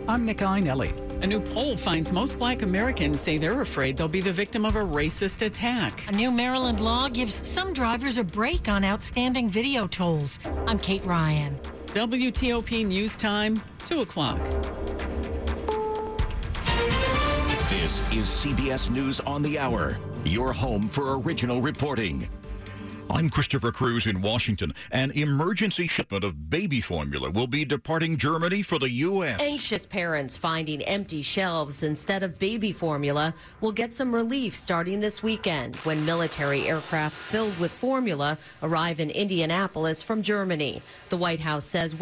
I'm Nick Einelli. A new poll finds most Black Americans say they're afraid they'll be the victim of a racist attack. A new Maryland law gives some drivers a break on outstanding video tolls. I'm Kate Ryan. WTOP News Time, 2 o'clock. This is CBS News on the Hour, your home for original reporting. I'm Christopher Cruz in Washington. An emergency shipment of baby formula will be departing Germany for the U.S. Anxious parents finding empty shelves instead of baby formula will get some relief starting this weekend when military aircraft filled with formula arrive in Indianapolis from Germany. The White House says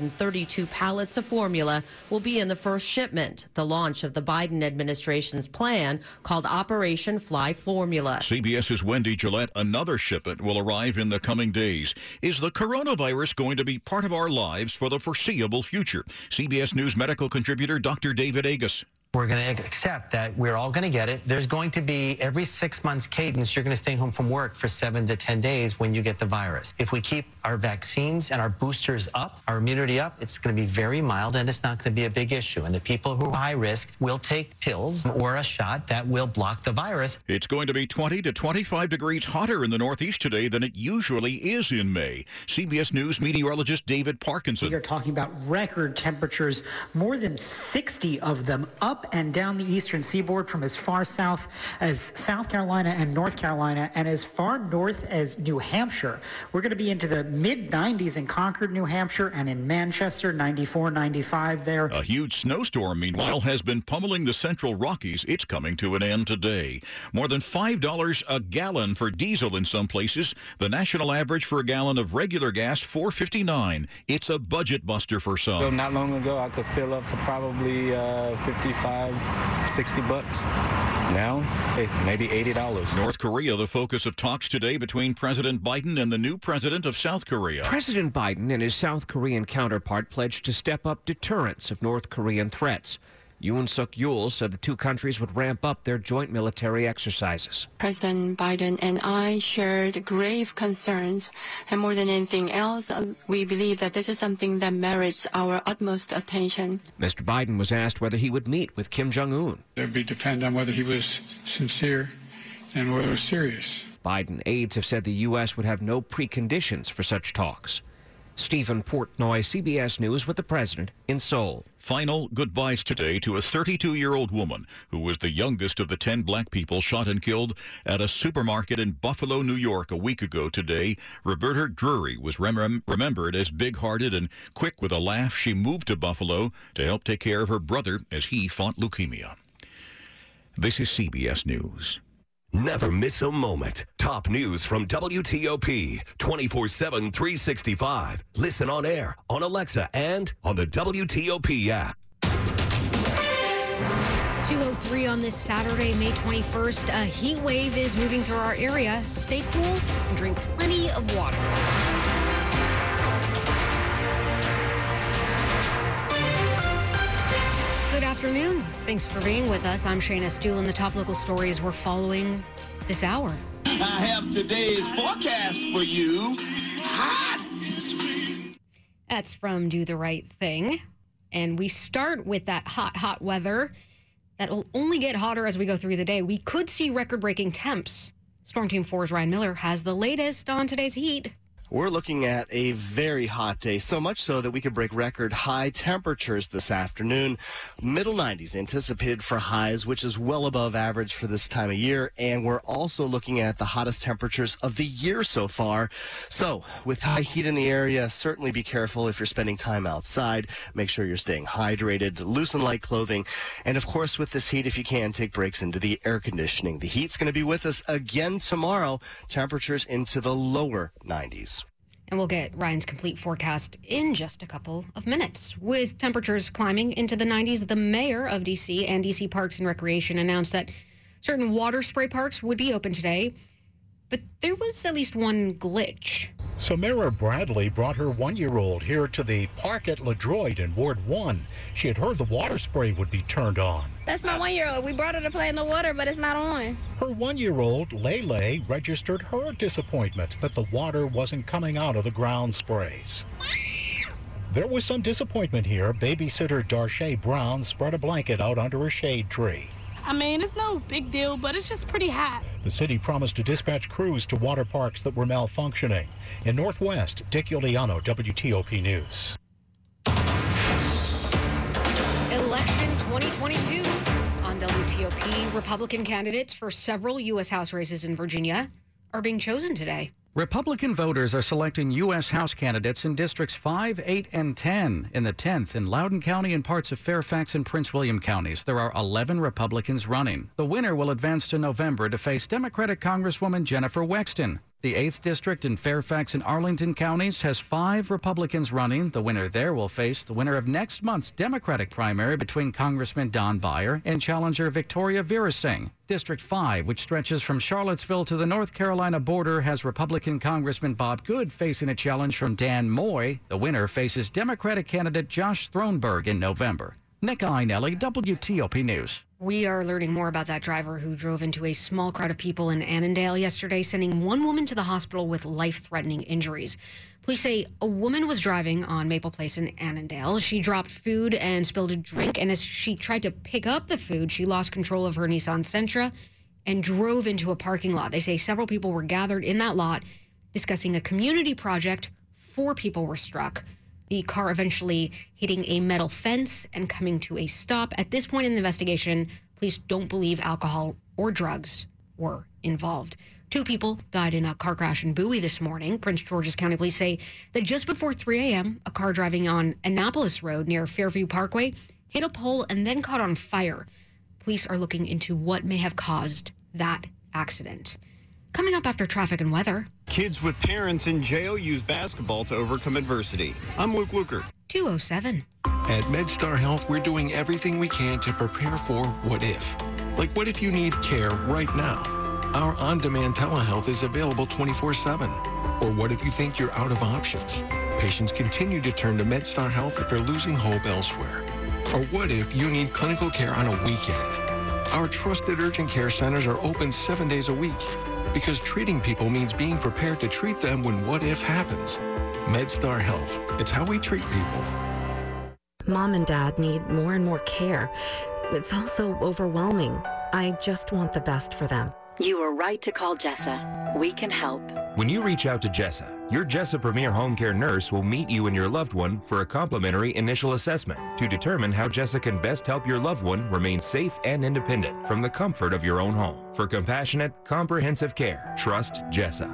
132 pallets of formula will be in the first shipment, the launch of the Biden administration's plan called Operation Fly Formula. CBS's Wendy Gillette, another shipment will arrive in the coming days. Is the coronavirus going to be part of our lives for the foreseeable future? CBS News medical contributor Dr. David Agus. We're going to accept that we're all going to get it. There's going to be every 6 months cadence, you're going to stay home from work for 7 to 10 days when you get the virus. If we keep our vaccines and our boosters up, our immunity up, it's going to be very mild and it's not going to be a big issue. And the people who are high risk will take pills or a shot that will block the virus. It's going to be 20 to 25 degrees hotter in the Northeast today than it usually is in May. CBS News meteorologist David Parkinson. We are talking about record temperatures, more than 60 of them up and down the eastern seaboard from as far south as South Carolina and North Carolina and as far north as New Hampshire. We're going to be into the mid-90s in Concord, New Hampshire, and in Manchester, 94, 95 there. A huge snowstorm, meanwhile, has been pummeling the Central Rockies. It's coming to an end today. More than $5 a gallon for diesel in some places. The national average for a gallon of regular gas, $4.59. It's a budget buster for some. So not long ago, I could fill up for probably 55, 60 bucks. Now, maybe $80. North Korea, the focus of talks today between President Biden and the new president of South Korea. President Biden and his South Korean counterpart pledged to step up deterrence of North Korean threats. Yoon Suk-yeol said the two countries would ramp up their joint military exercises. President Biden and I shared grave concerns, and more than anything else, we believe that this is something that merits our utmost attention. Mr. Biden was asked whether he would meet with Kim Jong-un. It would depend on whether he was sincere and whether it was serious. Biden aides have said the U.S. would have no preconditions for such talks. Stephen Portnoy, CBS News with the president in Seoul. Final goodbyes today to a 32-year-old woman who was the youngest of the 10 black people shot and killed at a supermarket in Buffalo, New York a week ago today. Roberta Drury was remembered as big-hearted and quick with a laugh. She moved to Buffalo to help take care of her brother as he fought leukemia. This is CBS News. Never miss a moment. Top news from WTOP 24/7, 365. Listen on air, on Alexa, and on the WTOP app. 2:03 on this Saturday, May 21st. A heat wave is moving through our area. Stay cool and drink plenty of water. Good afternoon. Thanks for being with us. I'm Shayna Stuhl, and the top local stories we're following this hour. I have today's forecast for you. Hot. That's from Do the Right Thing. And we start with that hot weather that'll only get hotter as we go through the day. We could see record-breaking temps. Storm Team 4's Ryan Miller has the latest on today's heat. We're looking at a very hot day, so much so that we could break record high temperatures this afternoon. Middle 90s anticipated for highs, which is well above average for this time of year. And we're also looking at the hottest temperatures of the year so far. So with high heat in the area, certainly be careful if you're spending time outside. Make sure you're staying hydrated, loose and light clothing. And of course, with this heat, if you can, take breaks into the air conditioning. The heat's going to be with us again tomorrow. Temperatures into the lower 90s. And we'll get Ryan's complete forecast in just a couple of minutes. With temperatures climbing into the 90s, the mayor of D.C. and D.C. Parks and Recreation announced that certain water spray parks would be open today. But there was at least one glitch. Samara Bradley brought her one-year-old here to the park at LaDroit in Ward 1. She had heard the water spray would be turned on. That's my one-year-old. We brought her to play in the water, but it's not on. Her one-year-old, Lele, registered her disappointment that the water wasn't coming out of the ground sprays. There was some disappointment here. Babysitter Darshay Brown spread a blanket out under a shade tree. I mean, it's no big deal, but it's just pretty hot. The city promised to dispatch crews to water parks that were malfunctioning. In Northwest, Dick Iuliano, WTOP News. Election 2022 on WTOP. Republican candidates for several U.S. House races in Virginia are being chosen today. Republican voters are selecting U.S. House candidates in Districts 5, 8, and 10. In the 10th, in Loudoun County and parts of Fairfax and Prince William counties, there are 11 Republicans running. The winner will advance to November to face Democratic Congresswoman Jennifer Wexton. The 8th District in Fairfax and Arlington counties has 5 Republicans running. The winner there will face the winner of next month's Democratic primary between Congressman Don Beyer and challenger Victoria Virasing. District 5, which stretches from Charlottesville to the North Carolina border, has Republican Congressman Bob Good facing a challenge from Dan Moy. The winner faces Democratic candidate Josh Thronberg in November. Nick Einelli, WTOP News. We are learning more about that driver who drove into a small crowd of people in Annandale yesterday, sending one woman to the hospital with life-threatening injuries. Police say a woman was driving on Maple Place in Annandale. She dropped food and spilled a drink, and as she tried to pick up the food, she lost control of her Nissan Sentra and drove into a parking lot. They say several people were gathered in that lot discussing a community project. 4 people were struck. The car eventually hitting a metal fence and coming to a stop. At this point in the investigation, police don't believe alcohol or drugs were involved. 2 people died in a car crash in Bowie this morning. Prince George's County Police say that just before 3 a.m., a car driving on Annapolis Road near Fairview Parkway hit a pole and then caught on fire. Police are looking into what may have caused that accident. Coming up after traffic and weather. Kids with parents in jail use basketball to overcome adversity. I'm Luke Luker. 2:07. At MedStar Health, we're doing everything we can to prepare for what if. Like what if you need care right now? Our on-demand telehealth is available 24/7. Or what if you think you're out of options? Patients continue to turn to MedStar Health after losing hope elsewhere. Or what if you need clinical care on a weekend? Our trusted urgent care centers are open 7 days a week. Because treating people means being prepared to treat them when what if happens. MedStar Health. It's how we treat people. Mom and Dad need more and more care. It's also overwhelming. I just want the best for them. You were right to call Jessa. We can help. When you reach out to Jessa, your Jessa Premier Home Care nurse will meet you and your loved one for a complimentary initial assessment to determine how Jessa can best help your loved one remain safe and independent from the comfort of your own home. For compassionate, comprehensive care, trust Jessa.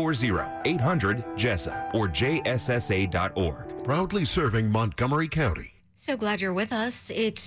240-800-JESSA or jssa.org. Proudly serving Montgomery County. So glad you're with us. It's